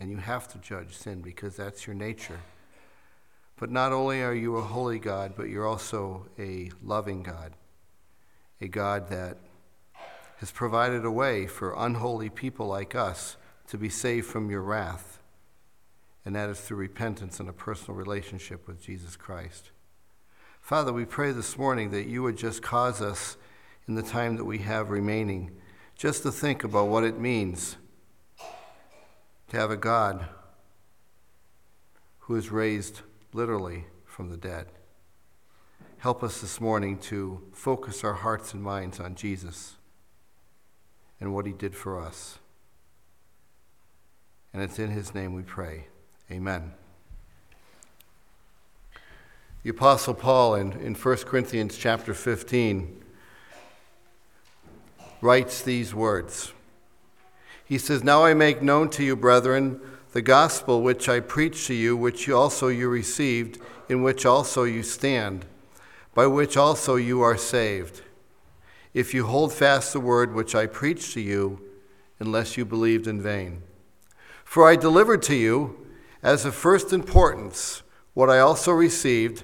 and you have to judge sin because that's your nature. But not only are you a holy God, but you're also a loving God, a God that has provided a way for unholy people like us to be saved from your wrath, and that is through repentance and a personal relationship with Jesus Christ. Father, we pray this morning that you would just cause us, in the time that we have remaining, just to think about what it means to have a God who is raised literally from the dead. Help us this morning to focus our hearts and minds on Jesus and what he did for us. And it's in his name we pray. Amen. The Apostle Paul in 1 Corinthians chapter 15 writes these words. He says, "Now I make known to you, brethren, the gospel which I preached to you, which also you received, in which also you stand, by which also you are saved, if you hold fast the word which I preached to you, unless you believed in vain. For I delivered to you, as of first importance, what I also received,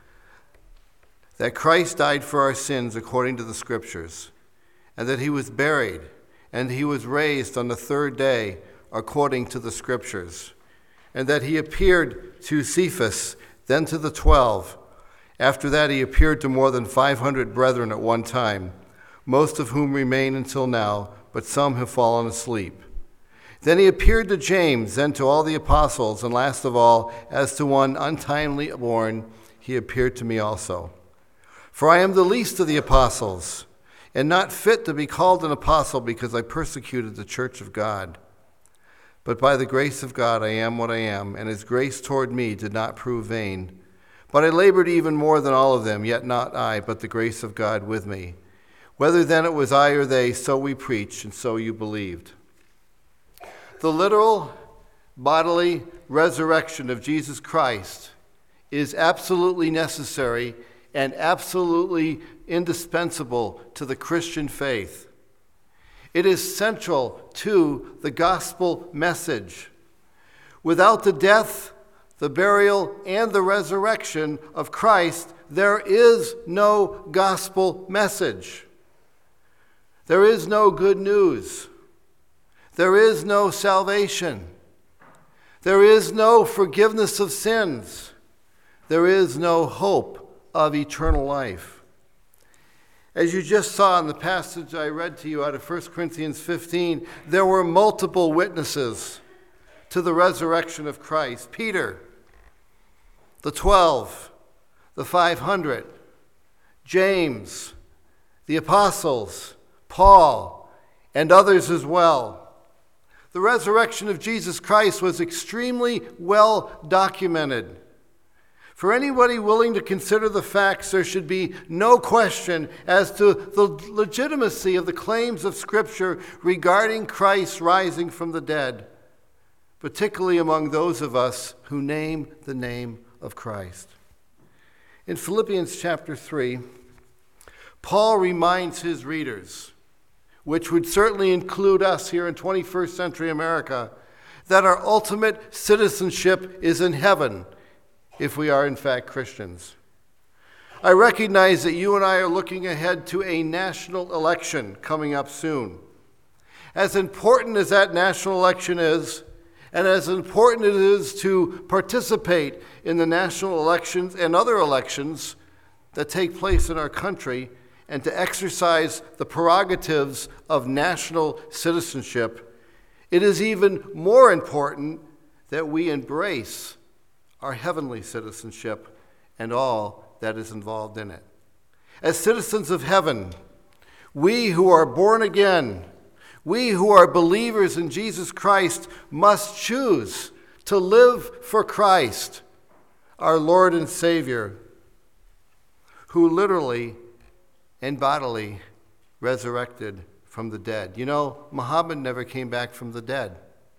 that Christ died for our sins according to the Scriptures, and that he was buried, and he was raised on the third day according to the Scriptures, and that he appeared to Cephas, then to the 12. After that he appeared to more than 500 brethren at one time, most of whom remain until now, but some have fallen asleep. Then he appeared to James, then to all the apostles, and last of all, as to one untimely born, he appeared to me also. For I am the least of the apostles, and not fit to be called an apostle because I persecuted the church of God. But by the grace of God I am what I am, and his grace toward me did not prove vain. But I labored even more than all of them, yet not I, but the grace of God with me. Whether then it was I or they, so we preached, and so you believed." The literal bodily resurrection of Jesus Christ is absolutely necessary and absolutely indispensable to the Christian faith. It is central to the gospel message. Without the death, the burial, and the resurrection of Christ, there is no gospel message. There is no good news. There is no salvation. There is no forgiveness of sins. There is no hope of eternal life. As you just saw in the passage I read to you out of 1 Corinthians 15, there were multiple witnesses to the resurrection of Christ. Peter, the 12, the 500, James, the apostles, Paul, and others as well. The resurrection of Jesus Christ was extremely well documented. For anybody willing to consider the facts, there should be no question as to the legitimacy of the claims of Scripture regarding Christ rising from the dead, particularly among those of us who name the name of Christ. In Philippians chapter 3, Paul reminds his readers, which would certainly include us here in 21st century America, that our ultimate citizenship is in heaven, if we are in fact Christians. I recognize that you and I are looking ahead to a national election coming up soon. As important as that national election is, and as important it is to participate in the national elections and other elections that take place in our country, and to exercise the prerogatives of national citizenship, it is even more important that we embrace our heavenly citizenship and all that is involved in it. As citizens of heaven, we who are born again, we who are believers in Jesus Christ, must choose to live for Christ, our Lord and Savior, who literally and bodily resurrected from the dead. You know, Muhammad never came back from the dead.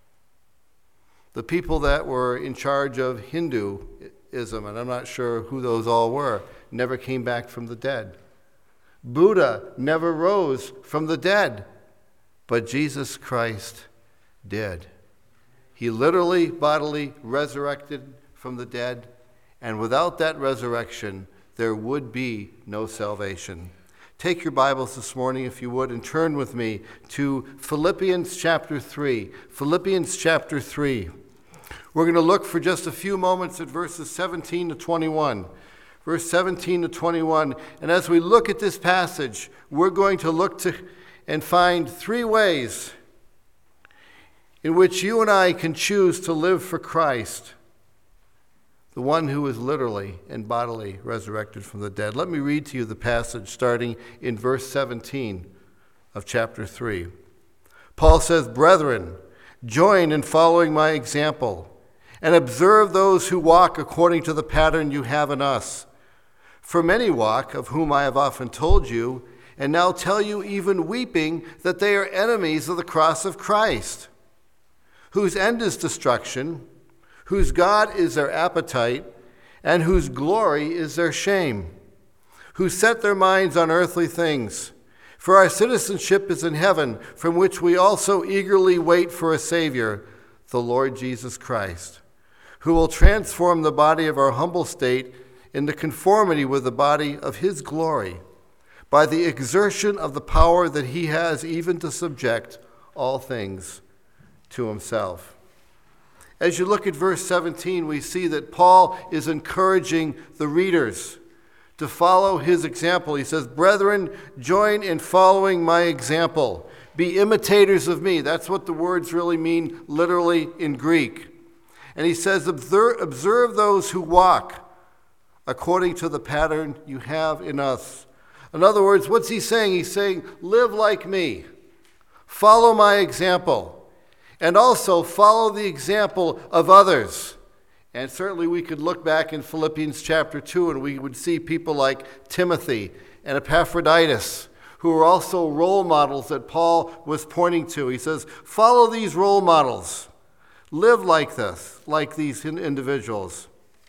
The people that were in charge of Hinduism, and I'm not sure who those all were, never came back from the dead. Buddha never rose from the dead, but Jesus Christ did. He literally, bodily resurrected from the dead, and without that resurrection, there would be no salvation. Take your Bibles this morning, if you would, and turn with me to Philippians chapter 3. Philippians chapter 3. We're going to look for just a few moments at verses 17 to 21. Verse 17 to 21. And as we look at this passage, we're going to look to and find three ways in which you and I can choose to live for Christ, the one who is literally and bodily resurrected from the dead. Let me read to you the passage starting in verse 17 of chapter 3. Paul says, "Brethren, join in following my example, and observe those who walk according to the pattern you have in us. For many walk, of whom I have often told you, and now tell you even weeping, that they are enemies of the cross of Christ, whose end is destruction, whose God is their appetite, and whose glory is their shame, who set their minds on earthly things. For our citizenship is in heaven, from which we also eagerly wait for a Savior, the Lord Jesus Christ, who will transform the body of our humble state into conformity with the body of his glory, by the exertion of the power that he has even to subject all things to himself." As you look at verse 17, we see that Paul is encouraging the readers to follow his example. He says, "Brethren, join in following my example. Be imitators of me." That's what the words really mean literally in Greek. And he says, observe those who walk according to the pattern you have in us. In other words, what's he saying? He's saying, live like me. Follow my example. And also follow the example of others. And certainly we could look back in Philippians chapter 2 and we would see people like Timothy and Epaphroditus, who were also role models that Paul was pointing to. He says, follow these role models. Live like this, like these individuals.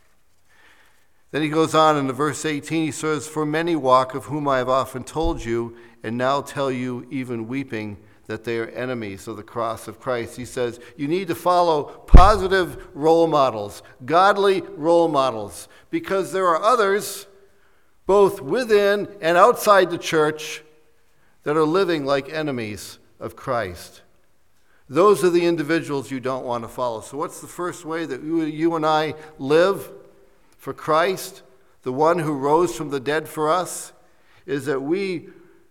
Then he goes on in verse 18, he says, "For many walk, of whom I have often told you, and now tell you even weeping, that they are enemies of the cross of Christ." He says, you need to follow positive role models, godly role models, because there are others, both within and outside the church, that are living like enemies of Christ. Those are the individuals you don't want to follow. So what's the first way that you and I live for Christ, the one who rose from the dead for us? Is that we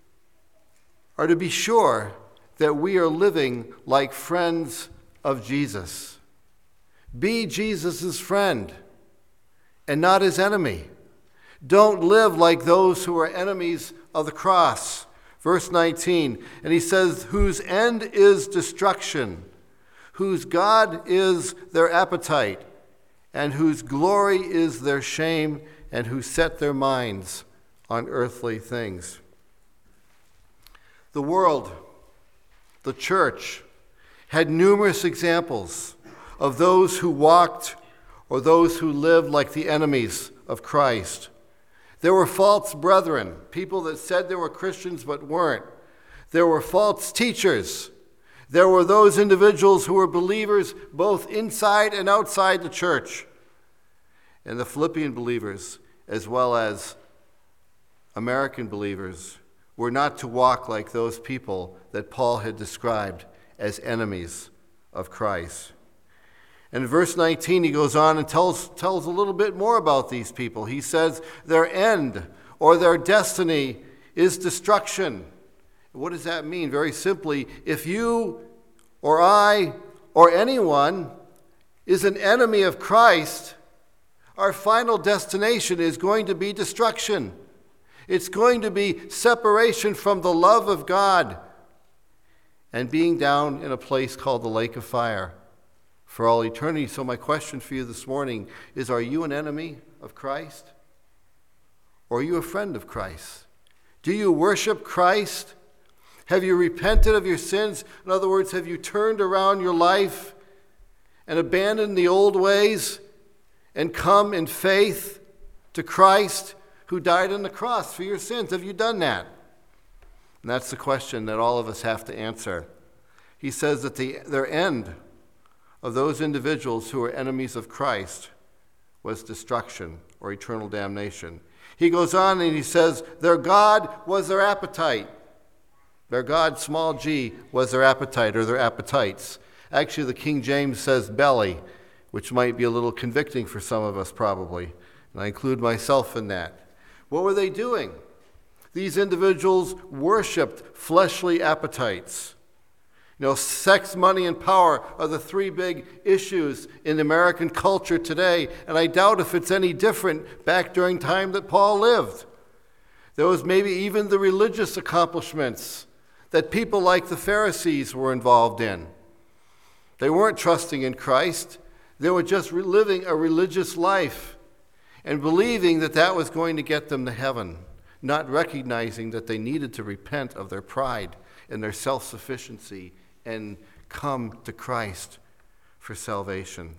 are to be sure that we are living like friends of Jesus. Be Jesus' friend and not his enemy. Don't live like those who are enemies of the cross. Verse 19, and he says, whose end is destruction, whose God is their appetite, and whose glory is their shame, and who set their minds on earthly things. The world, the church, had numerous examples of those who walked or those who lived like the enemies of Christ. There were false brethren, people that said they were Christians but weren't. There were false teachers. There were those individuals who were believers both inside and outside the church. And the Philippian believers, as well as American believers, were not to walk like those people that Paul had described as enemies of Christ. And in verse 19, he goes on and tells a little bit more about these people. He says their end or their destiny is destruction. What does that mean? Very simply, if you or I or anyone is an enemy of Christ, our final destination is going to be destruction. It's going to be separation from the love of God and being down in a place called the lake of fire for all eternity. So my question for you this morning is, are you an enemy of Christ? Or are you a friend of Christ? Do you worship Christ? Have you repented of your sins? In other words, have you turned around your life and abandoned the old ways and come in faith to Christ who died on the cross for your sins? Have you done that? And that's the question that all of us have to answer. He says that their end of those individuals who are enemies of Christ was destruction or eternal damnation. He goes on and he says, their God was their appetite. Their God, small g, was their appetite or their appetites. Actually, the King James says belly, which might be a little convicting for some of us probably. And I include myself in that. What were they doing? These individuals worshiped fleshly appetites. Sex, money, and power are the three big issues in American culture today, and I doubt if it's any different back during time that Paul lived. There was maybe even the religious accomplishments that people like the Pharisees were involved in. They weren't trusting in Christ. They were just living a religious life and believing that that was going to get them to heaven, not recognizing that they needed to repent of their pride and their self-sufficiency and come to Christ for salvation.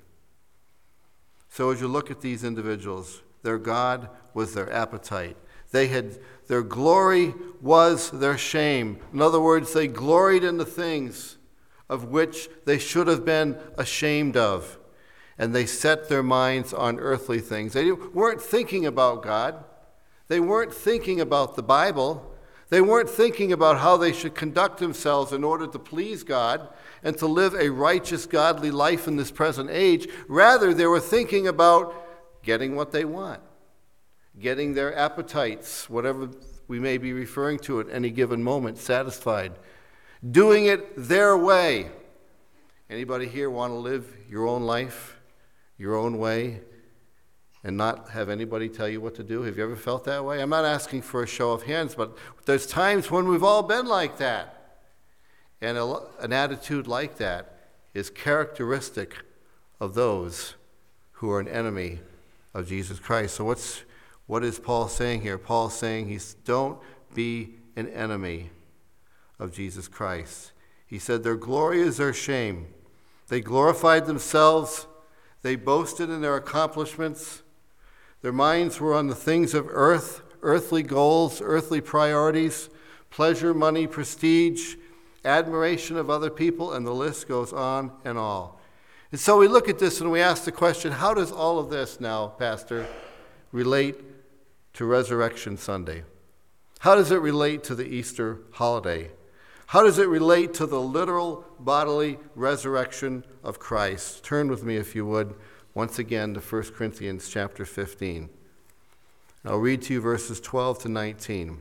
So as you look at these individuals, their God was their appetite. Their glory was their shame. In other words, they gloried in the things of which they should have been ashamed of. And they set their minds on earthly things. They weren't thinking about God. They weren't thinking about the Bible. They weren't thinking about how they should conduct themselves in order to please God and to live a righteous, godly life in this present age. Rather, they were thinking about getting what they want, getting their appetites, whatever we may be referring to at any given moment, satisfied, doing it their way. Anybody here want to live your own life, your own way, and not have anybody tell you what to do? Have you ever felt that way? I'm not asking for a show of hands, but there's times when we've all been like that. And an attitude like that is characteristic of those who are an enemy of Jesus Christ. So what is Paul saying here? Paul's saying don't be an enemy of Jesus Christ. He said their glory is their shame. They glorified themselves. They boasted in their accomplishments. Their minds were on the things of earth, earthly goals, earthly priorities, pleasure, money, prestige, admiration of other people, and the list goes on and on. And so we look at this and we ask the question, how does all of this now, Pastor, relate to Resurrection Sunday? How does it relate to the Easter holiday? How does it relate to the literal bodily resurrection of Christ? Turn with me, if you would, once again to 1 Corinthians chapter 15. I'll read to you verses 12 to 19.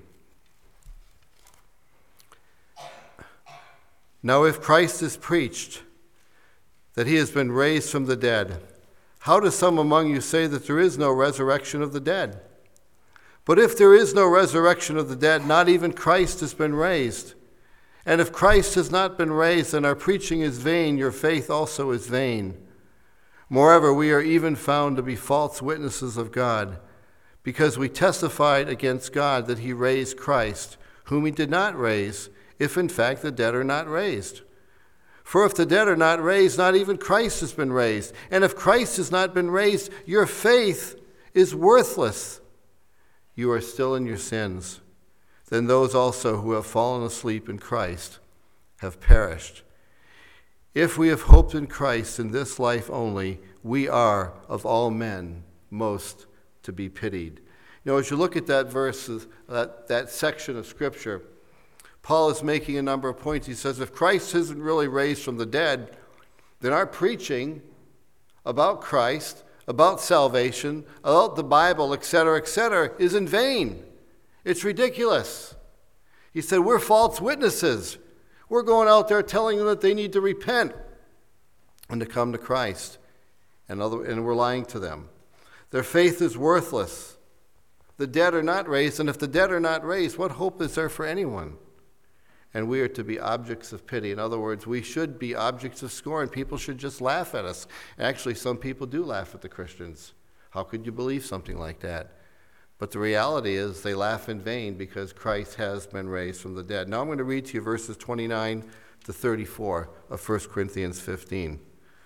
Now if Christ is preached that he has been raised from the dead, how do some among you say that there is no resurrection of the dead? But if there is no resurrection of the dead, not even Christ has been raised. And if Christ has not been raised, then our preaching is vain, your faith also is vain. Moreover, we are even found to be false witnesses of God, because we testified against God that he raised Christ, whom he did not raise, if in fact the dead are not raised. For if the dead are not raised, not even Christ has been raised. And if Christ has not been raised, your faith is worthless. You are still in your sins. Then those also who have fallen asleep in Christ have perished. If we have hoped in Christ in this life only, we are, of all men, most to be pitied. As you look at that verse, that section of Scripture, Paul is making a number of points. He says, if Christ isn't really raised from the dead, then our preaching about Christ, about salvation, about the Bible, etc., is in vain. It's ridiculous. He said, we're false witnesses. We're going out there telling them that they need to repent and to come to Christ, and we're lying to them. Their faith is worthless. The dead are not raised, and if the dead are not raised, what hope is there for anyone? And we are to be objects of pity. In other words, we should be objects of scorn. People should just laugh at us. Actually, some people do laugh at the Christians. How could you believe something like that? But the reality is they laugh in vain because Christ has been raised from the dead. Now I'm going to read to you verses 29 to 34 of 1 Corinthians 15.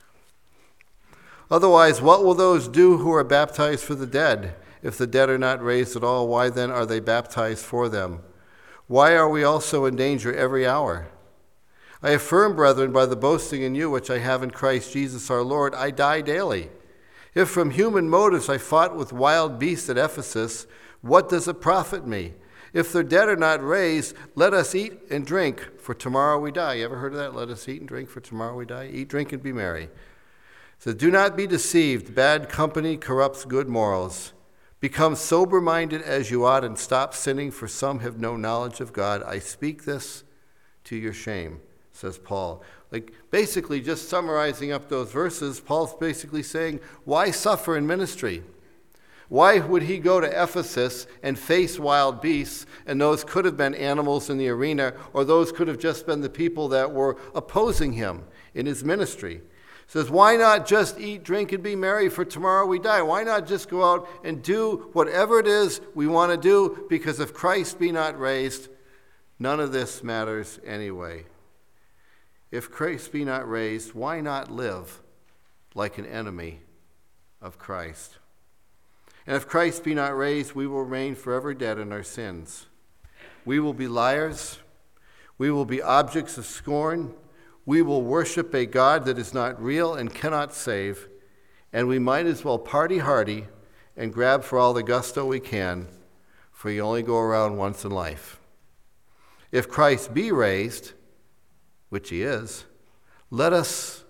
Otherwise, what will those do who are baptized for the dead? If the dead are not raised at all, why then are they baptized for them? Why are we also in danger every hour? I affirm, brethren, by the boasting in you which I have in Christ Jesus our Lord, I die daily. If from human motives I fought with wild beasts at Ephesus, what does it profit me? If the dead are not raised, let us eat and drink, for tomorrow we die. You ever heard of that? Let us eat and drink, for tomorrow we die. Eat, drink, and be merry. So do not be deceived. Bad company corrupts good morals. Become sober-minded as you ought, and stop sinning, for some have no knowledge of God. I speak this to your shame, says Paul. Like, basically, just summarizing up those verses, Paul's basically saying, why suffer in ministry? Why would he go to Ephesus and face wild beasts, and those could have been animals in the arena, or those could have just been the people that were opposing him in his ministry? He says, why not just eat, drink, and be merry, for tomorrow we die? Why not just go out and do whatever it is we want to do? Because if Christ be not raised, none of this matters anyway. If Christ be not raised, why not live like an enemy of Christ? And if Christ be not raised, we will remain forever dead in our sins. We will be liars. We will be objects of scorn. We will worship a God that is not real and cannot save. And we might as well party hardy and grab for all the gusto we can, for you only go around once in life. If Christ be raised, which he is, let us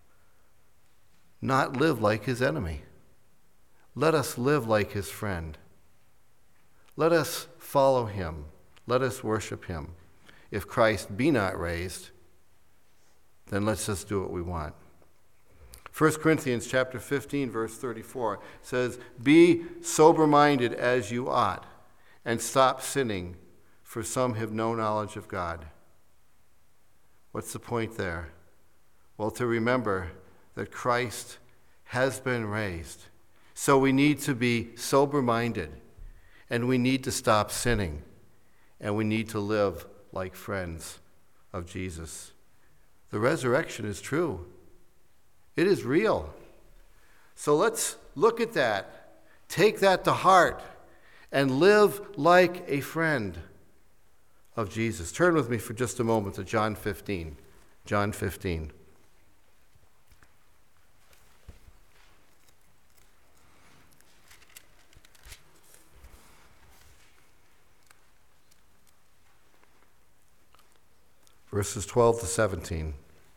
not live like his enemy. Let us live like his friend. Let us follow him. Let us worship him. If Christ be not raised, then let's just do what we want. 1 Corinthians chapter 15, verse 34 says, be sober-minded as you ought, and stop sinning, for some have no knowledge of God. What's the point there? Well, to remember that Christ has been raised. So we need to be sober-minded, and we need to stop sinning, and we need to live like friends of Jesus. The resurrection is true. It is real. So let's look at that, take that to heart, and live like a friend of Jesus. Turn with me for just a moment to John 15. John 15. Verses 12 to 17.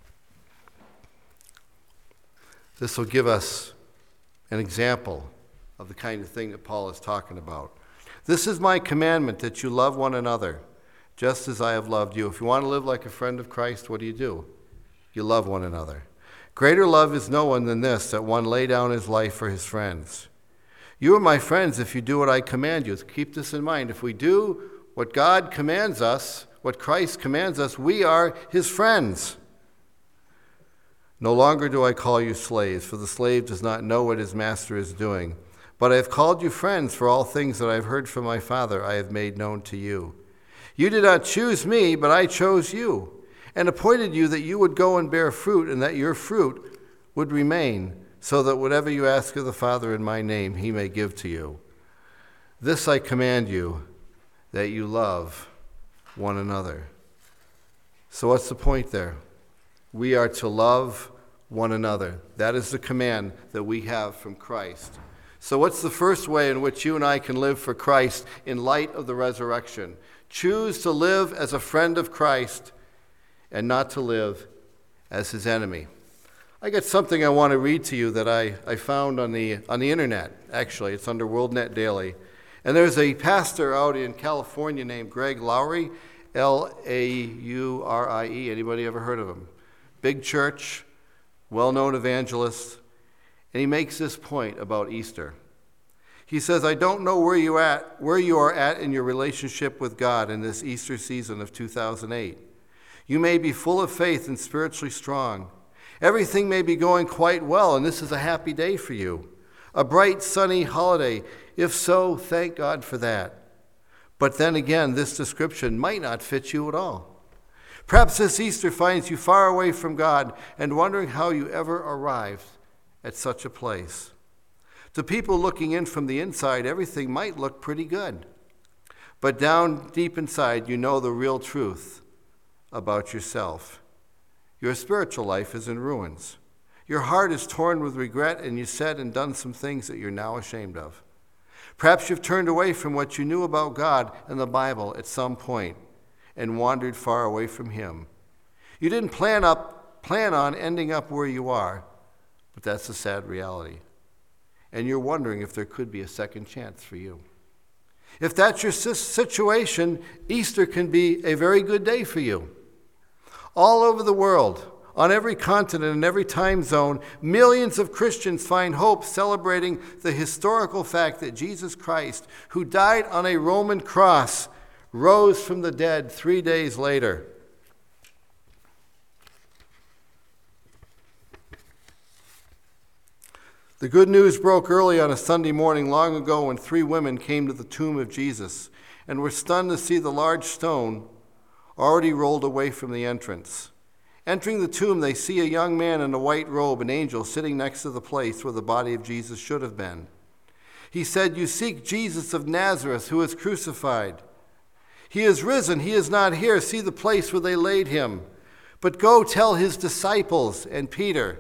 This will give us an example of the kind of thing that Paul is talking about. This is my commandment, that you love one another, just as I have loved you. If you want to live like a friend of Christ, what do? You love one another. Greater love is no one than this, that one lay down his life for his friends. You are my friends if you do what I command you. Keep this in mind. If we do what God commands us, what Christ commands us, we are his friends. No longer do I call you slaves, for the slave does not know what his master is doing. But I have called you friends, for all things that I have heard from my Father I have made known to you. You did not choose me, but I chose you, and appointed you that you would go and bear fruit, and that your fruit would remain, so that whatever you ask of the Father in my name, he may give to you. This I command you, that you love one another. So what's the point there? We are to love one another. That is the command that we have from Christ. So what's the first way in which you and I can live for Christ in light of the resurrection? Choose to live as a friend of Christ and not to live as his enemy. I got something I want to read to you that I found on the internet. Actually, it's under WorldNet Daily. And there's a pastor out in California named Greg Laurie, Laurie. Anybody ever heard of him? Big church, well-known evangelist. And he makes this point about Easter. He says, I don't know where you are at in your relationship with God in this Easter season of 2008. You may be full of faith and spiritually strong. Everything may be going quite well, and this is a happy day for you. A bright, sunny holiday. If so, thank God for that. But then again, this description might not fit you at all. Perhaps this Easter finds you far away from God and wondering how you ever arrived at such a place. To people looking in from the inside, everything might look pretty good. But down deep inside, you know the real truth about yourself. Your spiritual life is in ruins. Your heart is torn with regret, and you said and done some things that you're now ashamed of. Perhaps you've turned away from what you knew about God and the Bible at some point and wandered far away from Him. You didn't plan on ending up where you are, but that's a sad reality. And you're wondering if there could be a second chance for you. If that's your situation, Easter can be a very good day for you. All over the world, on every continent and every time zone, millions of Christians find hope celebrating the historical fact that Jesus Christ, who died on a Roman cross, rose from the dead 3 days later. The good news broke early on a Sunday morning long ago when 3 women came to the tomb of Jesus and were stunned to see the large stone already rolled away from the entrance. Entering the tomb, they see a young man in a white robe, an angel, sitting next to the place where the body of Jesus should have been. He said, "You seek Jesus of Nazareth, who is crucified. He is risen. He is not here. See the place where they laid him. But go tell his disciples and Peter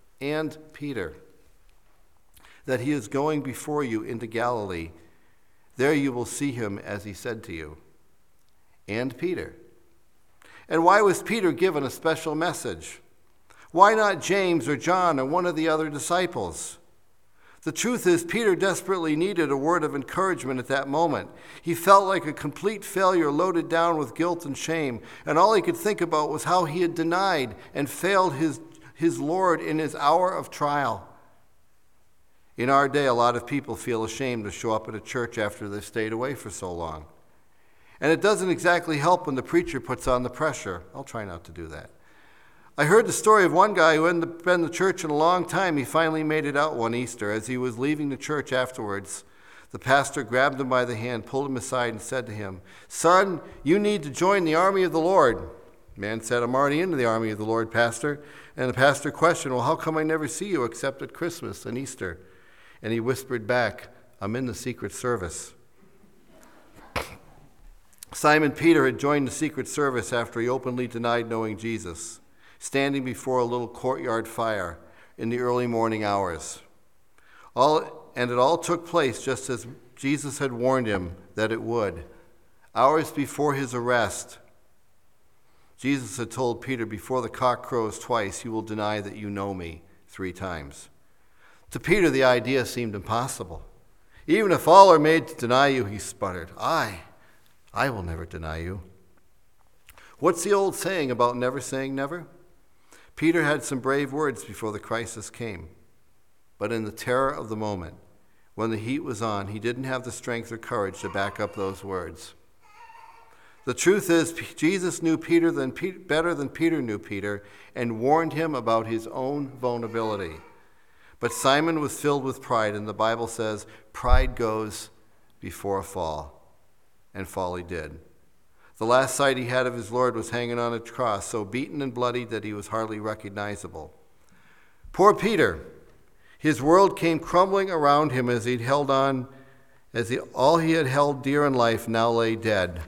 that he is going before you into Galilee. There you will see him as he said to you." And Peter. And why was Peter given a special message? Why not James or John or one of the other disciples? The truth is, Peter desperately needed a word of encouragement at that moment. He felt like a complete failure, loaded down with guilt and shame, and all he could think about was how he had denied and failed his Lord in his hour of trial. In our day, a lot of people feel ashamed to show up at a church after they've stayed away for so long. And it doesn't exactly help when the preacher puts on the pressure. I'll try not to do that. I heard the story of one guy who hadn't been to church in a long time. He finally made it out one Easter. As he was leaving the church afterwards, the pastor grabbed him by the hand, pulled him aside, and said to him, "Son, you need to join the army of the Lord." The man said, "I'm already into the army of the Lord, Pastor." And the pastor questioned, "Well, how come I never see you except at Christmas and Easter?" And he whispered back, "I'm in the Secret Service." Simon Peter had joined the Secret Service after he openly denied knowing Jesus, standing before a little courtyard fire in the early morning hours. And it all took place just as Jesus had warned him that it would. Hours before his arrest, Jesus had told Peter, "Before the cock crows twice, you will deny that you know me 3 times. To Peter, the idea seemed impossible. "Even if all are made to deny you," he sputtered, I will never deny you." What's the old saying about never saying never? Peter had some brave words before the crisis came. But in the terror of the moment, when the heat was on, he didn't have the strength or courage to back up those words. The truth is, Jesus knew Peter better than Peter knew Peter and warned him about his own vulnerability. But Simon was filled with pride, and the Bible says pride goes before a fall. And fall he did. The last sight he had of his Lord was hanging on a cross, so beaten and bloody that he was hardly recognizable. Poor Peter. His world came crumbling around him as all he had held dear in life now lay dead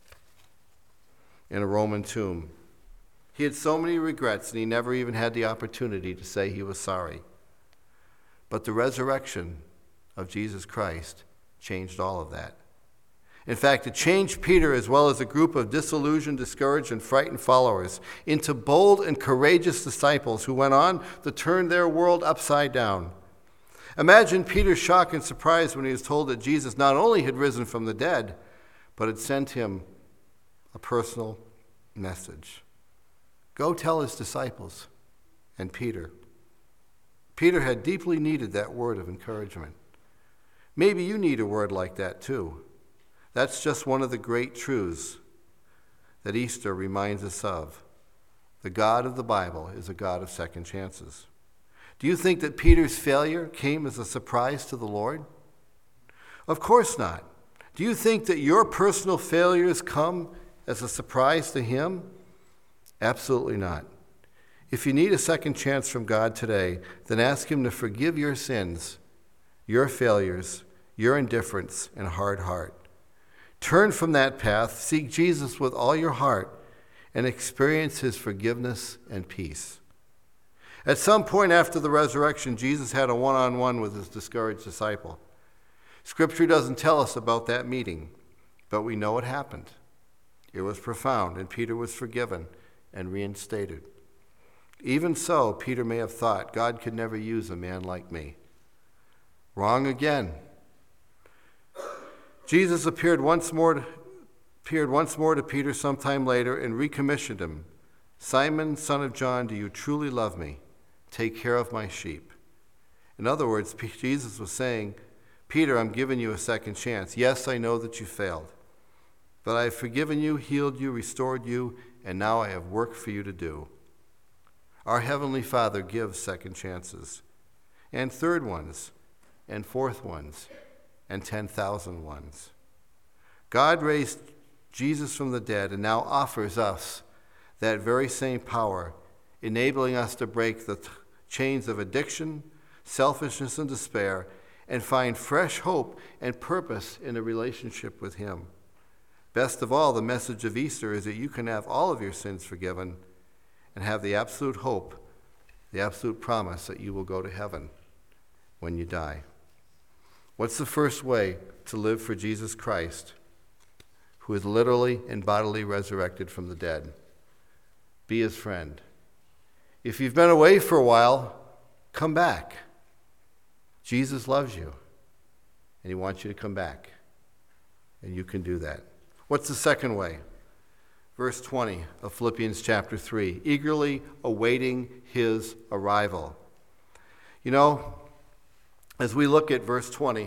in a Roman tomb. He had so many regrets, and he never even had the opportunity to say he was sorry. But the resurrection of Jesus Christ changed all of that. In fact, it changed Peter as well as a group of disillusioned, discouraged, and frightened followers into bold and courageous disciples who went on to turn their world upside down. Imagine Peter's shock and surprise when he was told that Jesus not only had risen from the dead, but had sent him a personal message. Go tell his disciples and Peter. Peter had deeply needed that word of encouragement. Maybe you need a word like that too. That's just one of the great truths that Easter reminds us of. The God of the Bible is a God of second chances. Do you think that Peter's failure came as a surprise to the Lord? Of course not. Do you think that your personal failures come as a surprise to him? Absolutely not. If you need a second chance from God today, then ask him to forgive your sins, your failures, your indifference, and hard heart. Turn from that path, seek Jesus with all your heart, and experience his forgiveness and peace. At some point after the resurrection, Jesus had a one-on-one with his discouraged disciple. Scripture doesn't tell us about that meeting, but we know it happened. It was profound, and Peter was forgiven and reinstated. Even so, Peter may have thought, God could never use a man like me. Wrong again. Jesus appeared once more to Peter sometime later and recommissioned him. Simon, son of John, do you truly love me? Take care of my sheep. In other words, Jesus was saying, Peter, I'm giving you a second chance. Yes, I know that you failed, but I have forgiven you, healed you, restored you, and now I have work for you to do. Our Heavenly Father gives second chances, and third ones, and fourth ones, and 10,000 ones. God raised Jesus from the dead and now offers us that very same power, enabling us to break the chains of addiction, selfishness, and despair, and find fresh hope and purpose in a relationship with him. Best of all, the message of Easter is that you can have all of your sins forgiven and have the absolute hope, the absolute promise that you will go to heaven when you die. What's the first way to live for Jesus Christ, who is literally and bodily resurrected from the dead? Be his friend. If you've been away for a while, come back. Jesus loves you, and he wants you to come back, and you can do that. What's the second way? Verse 20 of Philippians chapter 3, eagerly awaiting his arrival. You know, as we look at verse 20,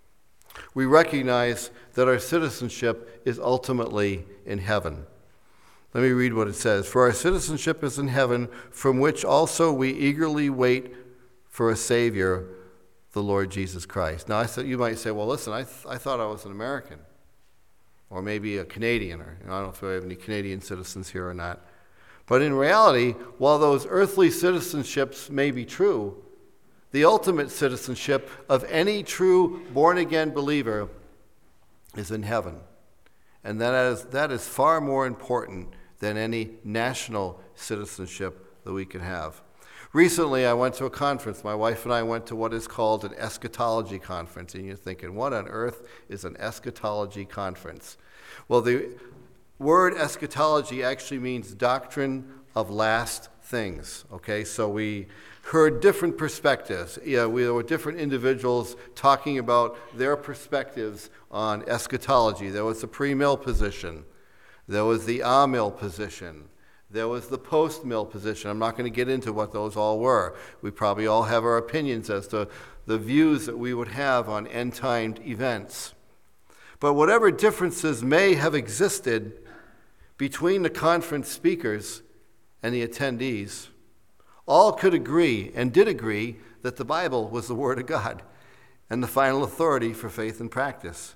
we recognize that our citizenship is ultimately in heaven. Let me read what it says. For our citizenship is in heaven, from which also we eagerly wait for a Savior, the Lord Jesus Christ. Now, you might say, well, listen, I thought I was an American, or maybe a Canadian, or I don't know if we have any Canadian citizens here or not. But in reality, while those earthly citizenships may be true, the ultimate citizenship of any true born-again believer is in heaven. And that is far more important than any national citizenship that we can have. Recently, I went to a conference. My wife and I went to what is called an eschatology conference. And you're thinking, what on earth is an eschatology conference? Well, the word eschatology actually means doctrine of last things. Okay, so we heard different perspectives. There were different individuals talking about their perspectives on eschatology. There was the pre-mill position. There was the a-mill position. There was the post-mill position. I'm not going to get into what those all were. We probably all have our opinions as to the views that we would have on end-timed events. But whatever differences may have existed between the conference speakers and the attendees, all could agree and did agree that the Bible was the Word of God and the final authority for faith and practice.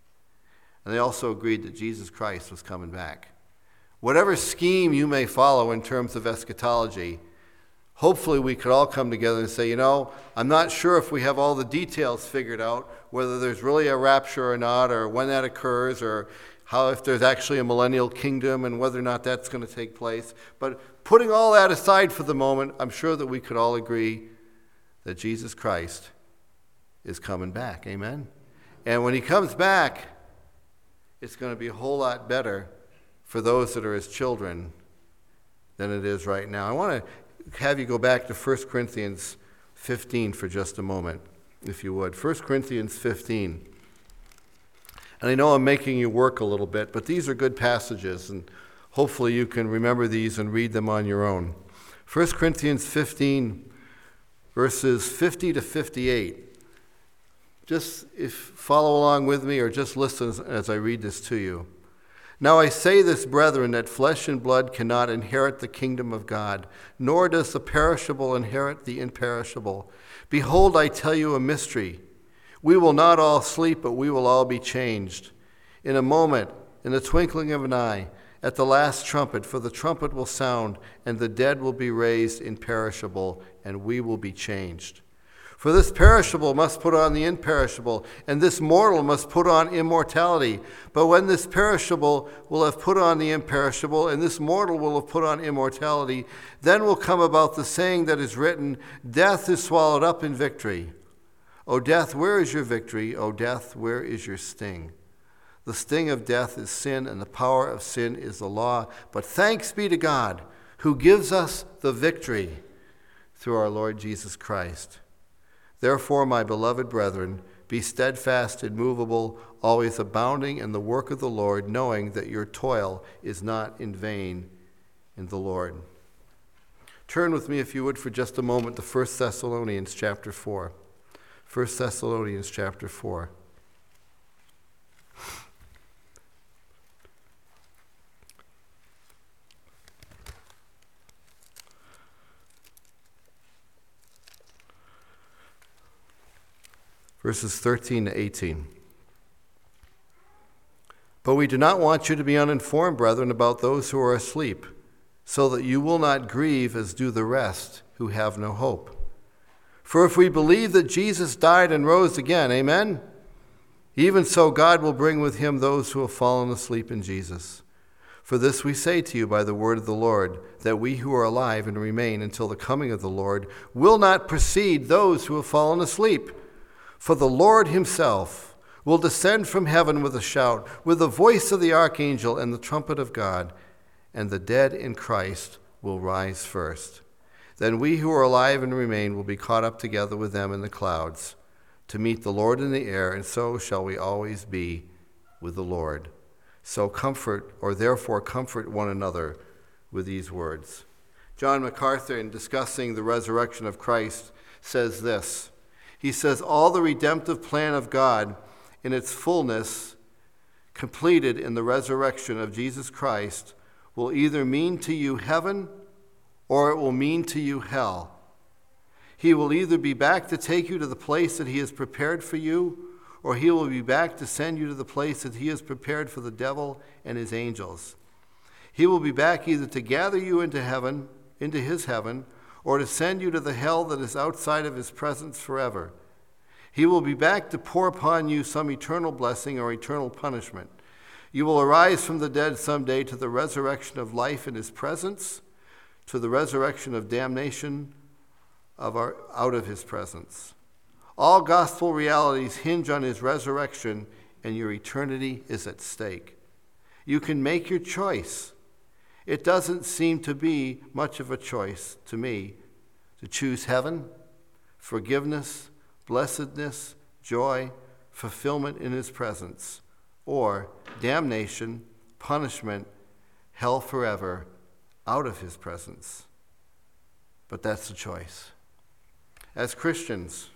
And they also agreed that Jesus Christ was coming back. Whatever scheme you may follow in terms of eschatology, hopefully we could all come together and say, I'm not sure if we have all the details figured out, whether there's really a rapture or not, or when that occurs, or if there's actually a millennial kingdom and whether or not that's going to take place. But putting all that aside for the moment, I'm sure that we could all agree that Jesus Christ is coming back. Amen? And when he comes back, it's going to be a whole lot better for those that are his children than it is right now. I want to have you go back to 1 Corinthians 15 for just a moment, if you would. 1 Corinthians 15. And I know I'm making you work a little bit, but these are good passages, and hopefully you can remember these and read them on your own. 1 Corinthians 15, verses 50 to 58. Just follow along with me or just listen as I read this to you. Now I say this, brethren, that flesh and blood cannot inherit the kingdom of God, nor does the perishable inherit the imperishable. Behold, I tell you a mystery. We will not all sleep, but we will all be changed. In a moment, in the twinkling of an eye, at the last trumpet, for the trumpet will sound, and the dead will be raised imperishable, and we will be changed. For this perishable must put on the imperishable, and this mortal must put on immortality. But when this perishable will have put on the imperishable, and this mortal will have put on immortality, then will come about the saying that is written, Death is swallowed up in victory. O death, where is your victory? O death, where is your sting? The sting of death is sin, and the power of sin is the law. But thanks be to God, who gives us the victory through our Lord Jesus Christ. Therefore, my beloved brethren, be steadfast, immovable, always abounding in the work of the Lord, knowing that your toil is not in vain in the Lord. Turn with me, if you would, for just a moment to 1 Thessalonians chapter 4. 1 Thessalonians chapter 4. Verses 13 to 18. But we do not want you to be uninformed, brethren, about those who are asleep, so that you will not grieve as do the rest who have no hope. For if we believe that Jesus died and rose again, amen? Even so, God will bring with him those who have fallen asleep in Jesus. For this we say to you by the word of the Lord, that we who are alive and remain until the coming of the Lord will not precede those who have fallen asleep. For the Lord himself will descend from heaven with a shout, with the voice of the archangel and the trumpet of God, and the dead in Christ will rise first. Then we who are alive and remain will be caught up together with them in the clouds to meet the Lord in the air, and so shall we always be with the Lord. So therefore comfort one another with these words. John MacArthur, in discussing the resurrection of Christ, says this. He says, all the redemptive plan of God in its fullness completed in the resurrection of Jesus Christ will either mean to you heaven or it will mean to you hell. He will either be back to take you to the place that he has prepared for you, or he will be back to send you to the place that he has prepared for the devil and his angels. He will be back either to gather you into heaven, into his heaven, or to send you to the hell that is outside of his presence forever. He will be back to pour upon you some eternal blessing or eternal punishment. You will arise from the dead someday to the resurrection of life in his presence, to the resurrection of damnation out of his presence. All gospel realities hinge on his resurrection, and your eternity is at stake. You can make your choice. It doesn't seem to be much of a choice to me to choose heaven, forgiveness, blessedness, joy, fulfillment in his presence, or damnation, punishment, hell forever, out of his presence. But that's the choice. As Christians,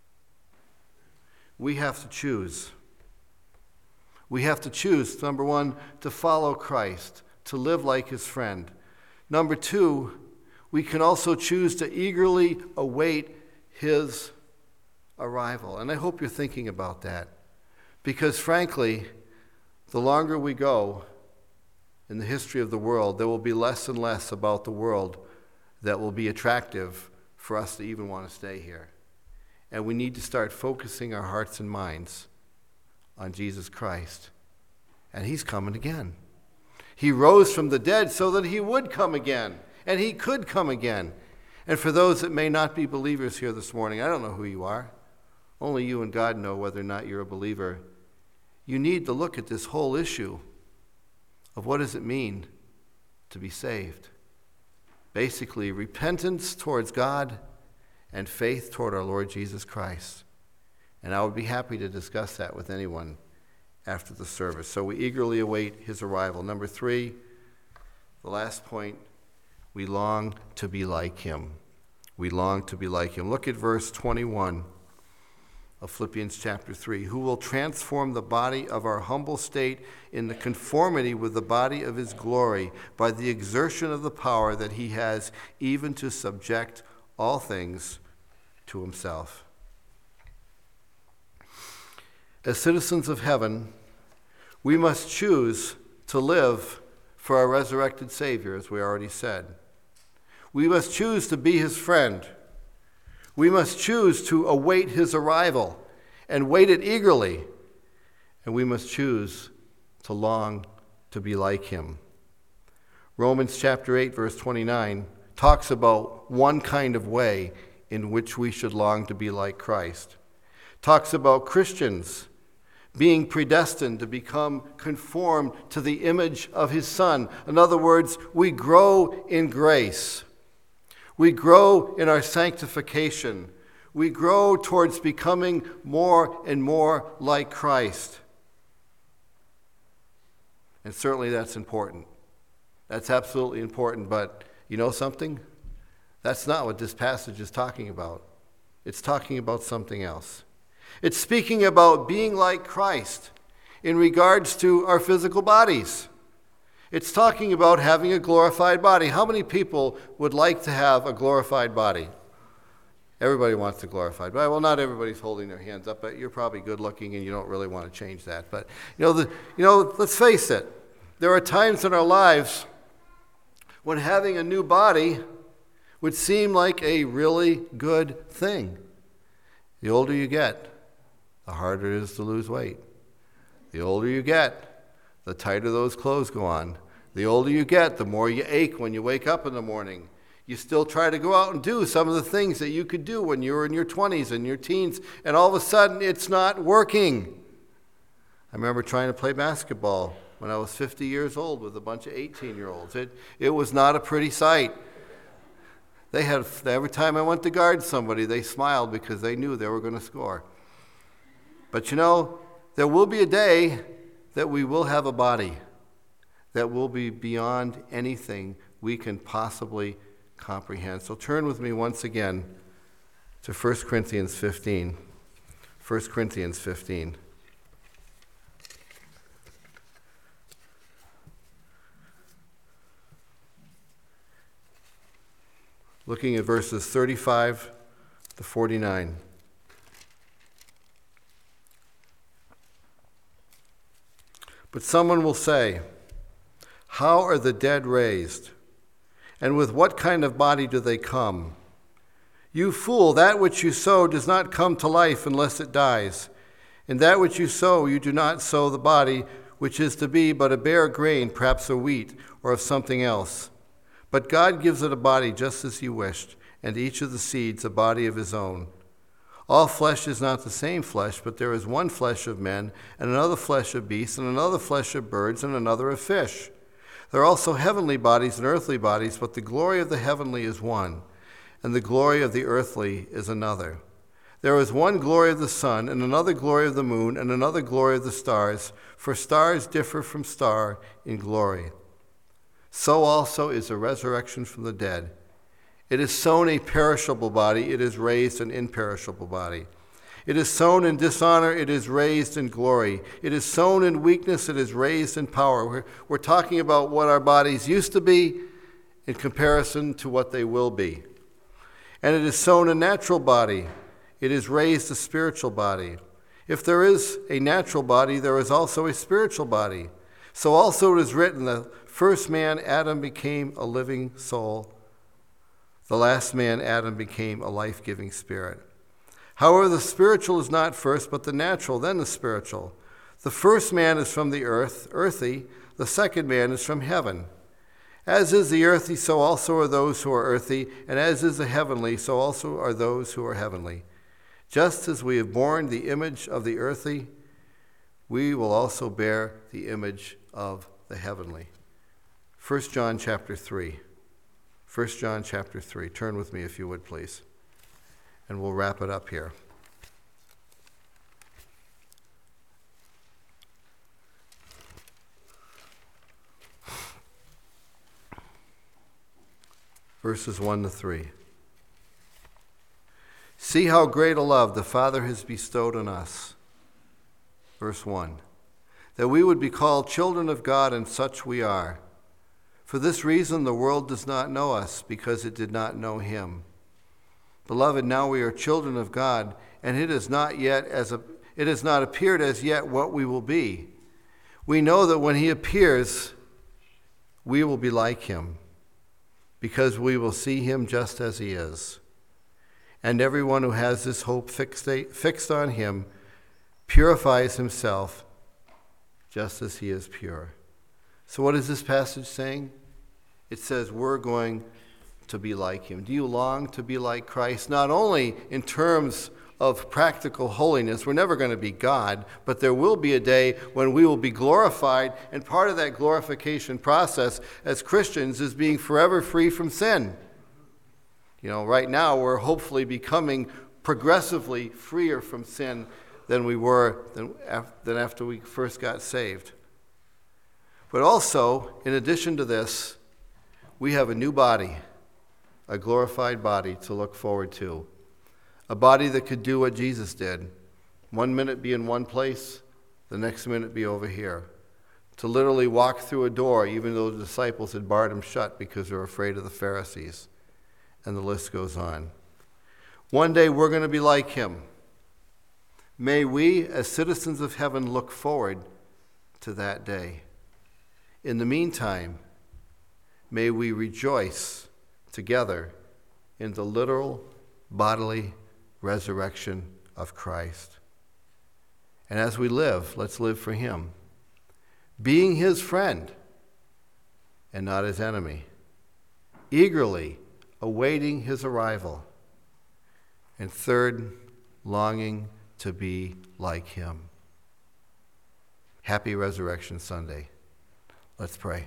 we have to choose. We have to choose, number one, to follow Christ, to live like his friend. Number two, we can also choose to eagerly await his arrival. And I hope you're thinking about that. Because frankly, the longer we go in the history of the world, there will be less and less about the world that will be attractive for us to even want to stay here. And we need to start focusing our hearts and minds on Jesus Christ. And he's coming again. He rose from the dead so that he would come again. And he could come again. And for those that may not be believers here this morning, I don't know who you are. Only you and God know whether or not you're a believer. You need to look at this whole issue of what does it mean to be saved. Basically, repentance towards God and faith toward our Lord Jesus Christ. And I would be happy to discuss that with anyone after the service. So we eagerly await his arrival. Number three, the last point, we long to be like him. We long to be like him. Look at verse 21 of Philippians chapter 3. Who will transform the body of our humble state in the conformity with the body of his glory by the exertion of the power that he has, even to subject all things to himself. As citizens of heaven, we must choose to live for our resurrected Savior, as we already said. We must choose to be his friend. We must choose to await his arrival and wait it eagerly. And we must choose to long to be like him. Romans chapter 8, verse 29 talks about one kind of way in which we should long to be like Christ. Talks about Christians being predestined to become conformed to the image of his Son. In other words, we grow in grace. We grow in our sanctification. We grow towards becoming more and more like Christ. And certainly that's important. That's absolutely important, but you know something? That's not what this passage is talking about. It's talking about something else. It's speaking about being like Christ in regards to our physical bodies. It's talking about having a glorified body. How many people would like to have a glorified body? Everybody wants a glorified body. Well, not everybody's holding their hands up, but you're probably good looking and you don't really want to change that. But let's face it. There are times in our lives when having a new body would seem like a really good thing. The older you get, the harder it is to lose weight. The older you get, the tighter those clothes go on. The older you get, the more you ache when you wake up in the morning. You still try to go out and do some of the things that you could do when you were in your 20s and your teens, and all of a sudden it's not working. I remember trying to play basketball when I was 50 years old with a bunch of 18-year-olds. It was not a pretty sight. Every time I went to guard somebody, they smiled because they knew they were going to score. But there will be a day that we will have a body that will be beyond anything we can possibly comprehend. So turn with me once again to 1 Corinthians 15. 1 Corinthians 15. Looking at verses 35 to 49. But someone will say, "How are the dead raised? And with what kind of body do they come? You fool, that which you sow does not come to life unless it dies. And that which you sow, you do not sow the body, which is to be but a bare grain, perhaps of wheat, or of something else. But God gives it a body just as he wished, and each of the seeds a body of his own. All flesh is not the same flesh, but there is one flesh of men, and another flesh of beasts, and another flesh of birds, and another of fish. There are also heavenly bodies and earthly bodies, but the glory of the heavenly is one, and the glory of the earthly is another. There is one glory of the sun, and another glory of the moon, and another glory of the stars, for stars differ from star in glory. So also is the resurrection from the dead. It is sown a perishable body, it is raised an imperishable body. It is sown in dishonor, it is raised in glory. It is sown in weakness, it is raised in power. We're talking about what our bodies used to be in comparison to what they will be. And it is sown a natural body, it is raised a spiritual body. If there is a natural body, there is also a spiritual body. So also it is written, the first man, Adam, became a living soul. The last man, Adam, became a life-giving spirit. However, the spiritual is not first, but the natural, then the spiritual. The first man is from the earth, earthy. The second man is from heaven. As is the earthy, so also are those who are earthy, and as is the heavenly, so also are those who are heavenly. Just as we have borne the image of the earthy, we will also bear the image of the heavenly. 1 John chapter 3. 1 John chapter 3. Turn with me if you would, please. And we'll wrap it up here. Verses 1 to 3. See how great a love the Father has bestowed on us. Verse 1. That we would be called children of God, and such we are. For this reason the world does not know us, because it did not know him. Beloved, now we are children of God, and it has not appeared as yet what we will be. We know that when he appears, we will be like him, because we will see him just as he is. And everyone who has this hope fixed on him purifies himself just as he is pure. So what is this passage saying? It says we're going to be like him. Do you long to be like Christ? Not only in terms of practical holiness, we're never going to be God, but there will be a day when we will be glorified, and part of that glorification process as Christians is being forever free from sin. Right now we're hopefully becoming progressively freer from sin than we were than after we first got saved. But also, in addition to this, we have a new body, a glorified body to look forward to. A body that could do what Jesus did. 1 minute be in one place, the next minute be over here. To literally walk through a door, even though the disciples had barred him shut because they were afraid of the Pharisees. And the list goes on. One day we're going to be like him. May we, as citizens of heaven, look forward to that day. In the meantime, may we rejoice together in the literal bodily resurrection of Christ. And as we live, let's live for him, being his friend and not his enemy, eagerly awaiting his arrival, and third, longing to be like him. Happy Resurrection Sunday. Let's pray.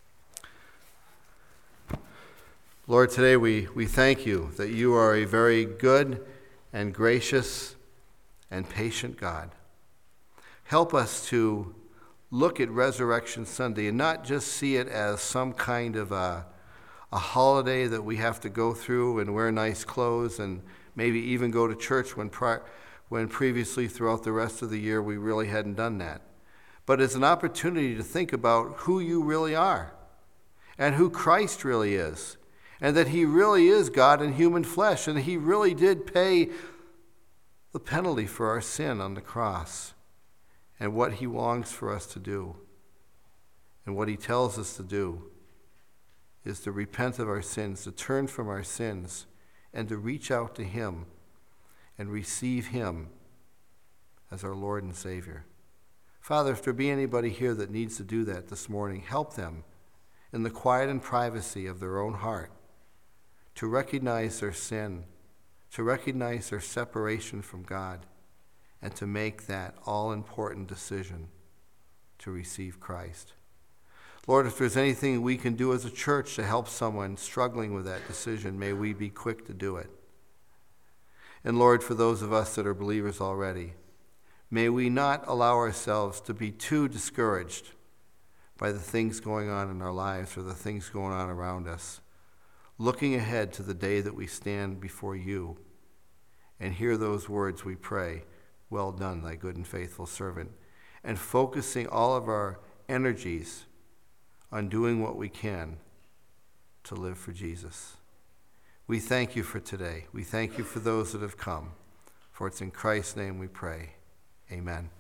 Lord, today we thank you that you are a very good and gracious and patient God. Help us to look at Resurrection Sunday and not just see it as some kind of a holiday that we have to go through and wear nice clothes and maybe even go to church when previously throughout the rest of the year we really hadn't done that. But as an opportunity to think about who you really are and who Christ really is, and that he really is God in human flesh, and he really did pay the penalty for our sin on the cross, and what he longs for us to do. And what he tells us to do is to repent of our sins, to turn from our sins, and to reach out to him and receive him as our Lord and Savior. Father, if there be anybody here that needs to do that this morning, help them in the quiet and privacy of their own heart to recognize their sin, to recognize their separation from God, and to make that all-important decision to receive Christ. Lord, if there's anything we can do as a church to help someone struggling with that decision, may we be quick to do it. And Lord, for those of us that are believers already, may we not allow ourselves to be too discouraged by the things going on in our lives or the things going on around us, looking ahead to the day that we stand before you and hear those words we pray, "Well done, thy good and faithful servant," and focusing all of our energies on doing what we can to live for Jesus. We thank you for today. We thank you for those that have come. For it's in Christ's name we pray. Amen.